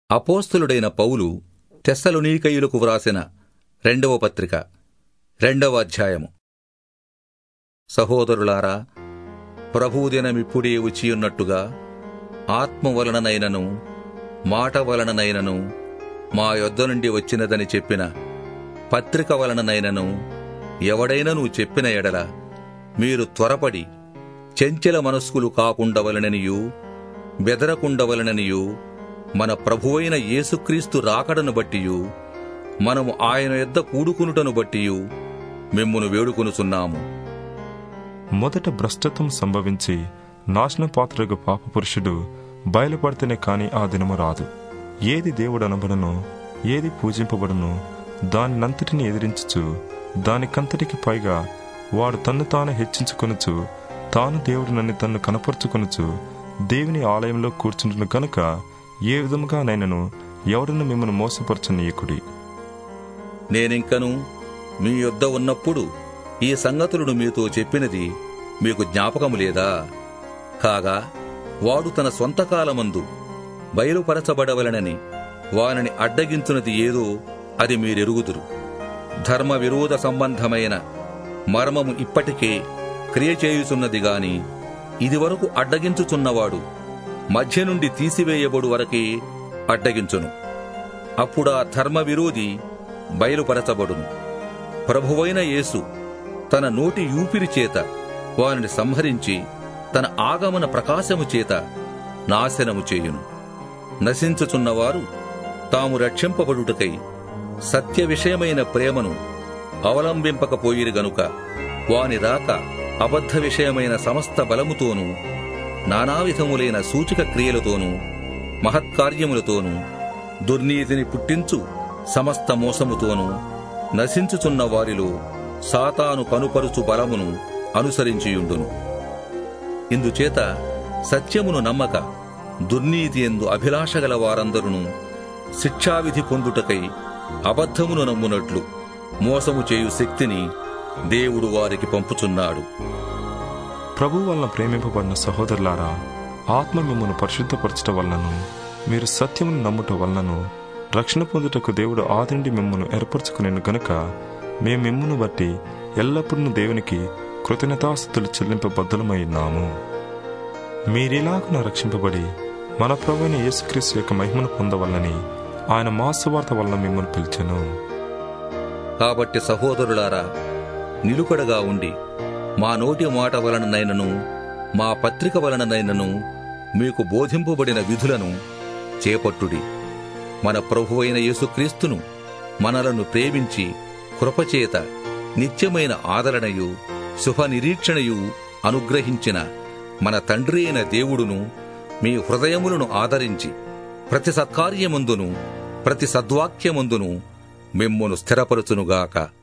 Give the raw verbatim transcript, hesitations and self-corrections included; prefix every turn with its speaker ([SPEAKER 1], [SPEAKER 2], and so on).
[SPEAKER 1] అపోస్తలుడైన పౌలు తెస్సలోనికయులకు వ్రాసిన రెండవ పత్రిక రెండవ అధ్యాయము. సహోదరులారా, ప్రభువు దినమిప్పుడే వచ్చియున్నట్టుగా ఆత్మ వలననైనను మాట వలననైనను మా యొద్ద నుండి వచ్చినదని చెప్పిన పత్రిక వలననైనను ఎవడైనను చెప్పిన ఎడల మీరు త్వరపడి చెంచల మనస్కులు కాకుండవలననియూ బెదరకుండవలననియూ మన ప్రభువైన యేసుక్రీస్తు రాకడను బట్టియు మనము ఆయన యొద్ద కూడుకునుటను బట్టియు మిమ్మును వేడుకొనుచున్నాము.
[SPEAKER 2] మొదట భ్రష్టత్వం సంభవించి నాశనపాత్రుడు పాపపురుషుడు బయలుపడితేనే కాని ఆ దినము రాదు. ఏది దేవుడు అనబడనో ఏది పూజింపబడనో దానినంతటిని ఎదిరించుచు దానికంతటికి పైగా వాడు తన్ను తాను హెచ్చించుకొనుచు తాను దేవుడినని తన్ను కనపరుచుకొనుచు దేవుని ఆలయంలో కూర్చుంటున్న గనుక ఏ విధముగానైనను ఎవడను మిమ్మల్ని మోసపరచనీయకుడి.
[SPEAKER 1] నేనింకను మీ యొద్ద ఉన్నప్పుడు ఈ సంగతులను మీతో చెప్పినది మీకు జ్ఞాపకము లేదా? కాగా వాడు తన స్వంతకాలమందు బయలుపరచబడవలనని వానిని అడ్డగించున్నది ఏదో అది మీరెరుగుదురు. ధర్మ విరోధ సంబంధమైన మర్మము ఇప్పటికే క్రియ చేయుచున్నది గాని ఇదివరకు అడ్డగించుచున్నవాడు మధ్య నుండి తీసివేయబడు వరకే అడ్డగించును. అప్పుడా ధర్మ విరోధి బయలుపరచబడును. ప్రభువైన యేసు తన నోటి యూపిరి చేత వారిని సంహరించి తన ఆగమన ప్రకాశము చేత నాశనము చేయును. నశించుచున్నవారు తాము రక్షింపబడుటకై సత్య విషయమైన ప్రేమను అవలంబింపకపోయిరు గనుక వాని రాక అబద్ధ విషయమైన సమస్త బలముతోనూ నానావిధములైన సూచక క్రియలతోనూ మహత్కార్యములతోనూ దుర్నీతిని పుట్టించు సమస్త మోసముతోనూ నశించుచున్న వారిలో సాతాను కనుపరుచు బలమును అనుసరించియుండును. ఇందుచేత సత్యమును నమ్మక దుర్నీతి యందు అభిలాషగల వారందరును శిక్షావిధి పొందుటకై అబద్ధమును నమ్మునట్లు మోసము చేయు శక్తిని దేవుడు వారికి పంపుచున్నాడు.
[SPEAKER 2] ప్రభు వలన ప్రేమింపబడిన సహోదరులారా, ఆత్మ మిమ్మల్ని పరిశుద్ధపరచట వలనను మీరు సత్యమును నమ్ముట వలనను రక్షణ పొందుటకు దేవుడు ఆదిండి మిమ్మల్ని ఏర్పరచుకునేను గనుక మేము మిమ్మును బట్టి ఎల్లప్పుడూ దేవునికి కృతజ్ఞతాస్తుతులు చెల్లింపబద్ధులమై ఉన్నాము. మీరిలాగున రక్షింపబడి మన ప్రభువైన యేసుక్రీస్తు యొక్క మహిమను పొందవలనని ఆయన మా సువార్త వలన మిమ్మల్ని పిలిచెను.
[SPEAKER 1] కాబట్టి సహోదరులారా, నిలుకడగా ఉండి మా నోటి మాట వలననైనను మా పత్రిక వలననైనను మీకు బోధింపబడిన విధులను చేపట్టుడి. మన ప్రభువైన యేసుక్రీస్తును మనలను ప్రేమించి కృపచేత నిత్యమైన ఆదరణయు శుభ నిరీక్షణయు అనుగ్రహించిన మన తండ్రి అయిన దేవుడును మీ హృదయములను ఆదరించి ప్రతి సత్కార్యమందును ప్రతి సద్వాక్యమందును మిమ్మును స్థిరపరచునుగాక.